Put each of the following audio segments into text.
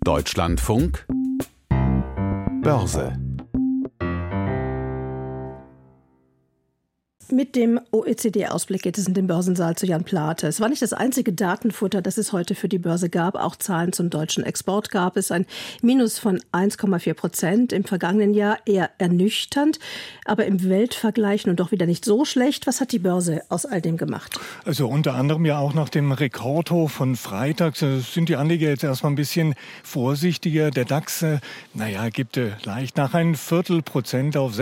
Deutschlandfunk Börse. Mit dem OECD-Ausblick geht es in den Börsensaal zu Jan Plate. Es war nicht das einzige Datenfutter, das es heute für die Börse gab. Auch Zahlen zum deutschen Export gab es. Ein Minus von 1,4%. Im vergangenen Jahr eher ernüchternd, aber im Weltvergleich nun doch wieder nicht so schlecht. Was hat die Börse aus all dem gemacht? Also unter anderem ja auch nach dem Rekordhoch von Freitag sind die Anleger jetzt erstmal ein bisschen vorsichtiger. Der DAX, gibt leicht nach 0,25% auf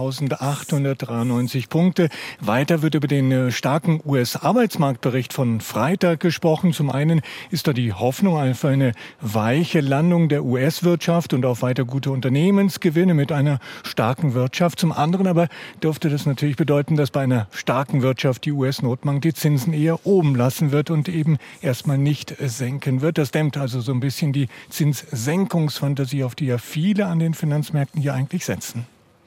16.893 Punkte. Weiter wird über den starken US-Arbeitsmarktbericht von Freitag gesprochen. Zum einen ist da die Hoffnung auf eine weiche Landung der US-Wirtschaft und auf weiter gute Unternehmensgewinne mit einer starken Wirtschaft. Zum anderen aber dürfte das natürlich bedeuten, dass bei einer starken Wirtschaft die US-Notbank die Zinsen eher oben lassen wird und eben erstmal nicht senken wird. Das dämmt also so ein bisschen die Zinssenkungsfantasie, auf die ja viele an den Finanzmärkten hier eigentlich setzen.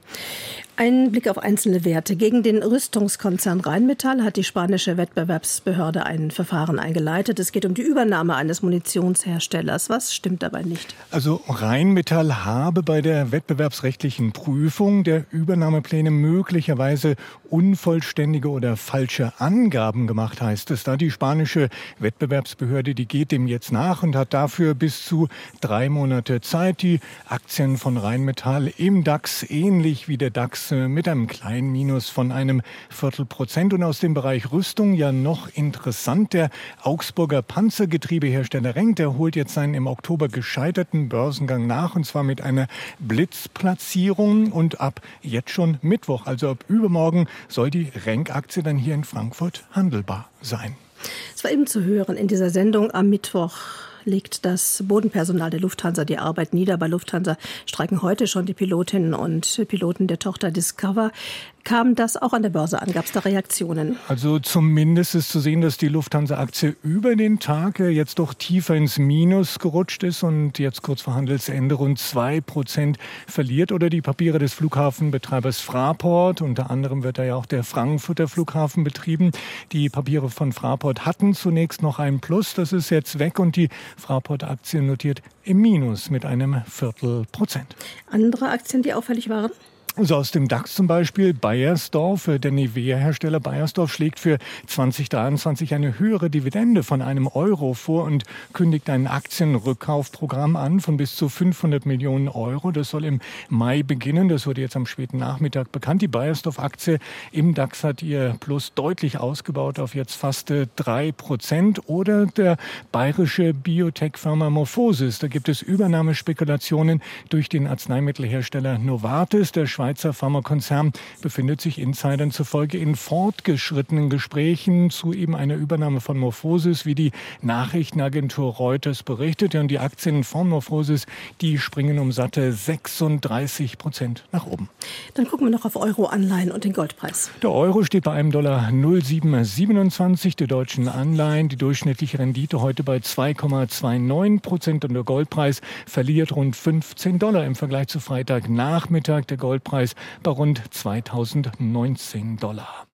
Ein Blick auf einzelne Werte. Gegen den Rüstungskonzern Rheinmetall hat die spanische Wettbewerbsbehörde ein Verfahren eingeleitet. Es geht um die Übernahme eines Munitionsherstellers. Was stimmt dabei nicht? Also Rheinmetall habe bei der wettbewerbsrechtlichen Prüfung der Übernahmepläne möglicherweise unvollständige oder falsche Angaben gemacht, heißt es da. Die spanische Wettbewerbsbehörde, die geht dem jetzt nach und hat dafür bis zu 3 Monate Zeit, die Aktien von Rheinmetall im DAX, ähnlich wie der DAX, mit einem kleinen Minus von 0,25%. Und aus dem Bereich Rüstung ja noch interessant, der Augsburger Panzergetriebehersteller Renk, der holt jetzt seinen im Oktober gescheiterten Börsengang nach, und zwar mit einer Blitzplatzierung, und ab jetzt schon Mittwoch, also ab übermorgen, soll die Renk-Aktie dann hier in Frankfurt handelbar sein. Es war eben zu hören in dieser Sendung am Mittwoch. Legt das Bodenpersonal der Lufthansa die Arbeit nieder. Bei Lufthansa streiken heute schon die Pilotinnen und Piloten der Tochter Discover. Kam das auch an der Börse an? Gab es da Reaktionen? Also zumindest ist zu sehen, dass die Lufthansa-Aktie über den Tag jetzt doch tiefer ins Minus gerutscht ist und jetzt kurz vor Handelsende rund 2% verliert. Oder die Papiere des Flughafenbetreibers Fraport. Unter anderem wird da ja auch der Frankfurter Flughafen betrieben. Die Papiere von Fraport hatten zunächst noch ein Plus. Das ist jetzt weg und die Fraport-Aktie notiert im Minus mit 0,25%. Andere Aktien, die auffällig waren? Also aus dem DAX zum Beispiel Beiersdorf, der Nivea-Hersteller Beiersdorf schlägt für 2023 eine höhere Dividende von €1 vor und kündigt ein Aktienrückkaufprogramm an von bis zu 500 Millionen €. Das soll im Mai beginnen. Das wurde jetzt am späten Nachmittag bekannt. Die Beiersdorf-Aktie im DAX hat ihr Plus deutlich ausgebaut auf jetzt fast 3%. Oder der bayerische Biotech-Firma MorphoSys. Da gibt es Übernahmespekulationen durch den Arzneimittelhersteller Novartis. Der Schweizer Pharmakonzern befindet sich Insidern zufolge in fortgeschrittenen Gesprächen zu eben einer Übernahme von MorphoSys, wie die Nachrichtenagentur Reuters berichtet. Und die Aktien von MorphoSys, die springen um satte 36% nach oben. Dann gucken wir noch auf Euro-Anleihen und den Goldpreis. Der Euro steht bei einem $0,0727 der deutschen Anleihen. Die durchschnittliche Rendite heute bei 2,29% und der Goldpreis verliert rund $15 im Vergleich zu Freitagnachmittag. Der Goldpreis bei rund $2019.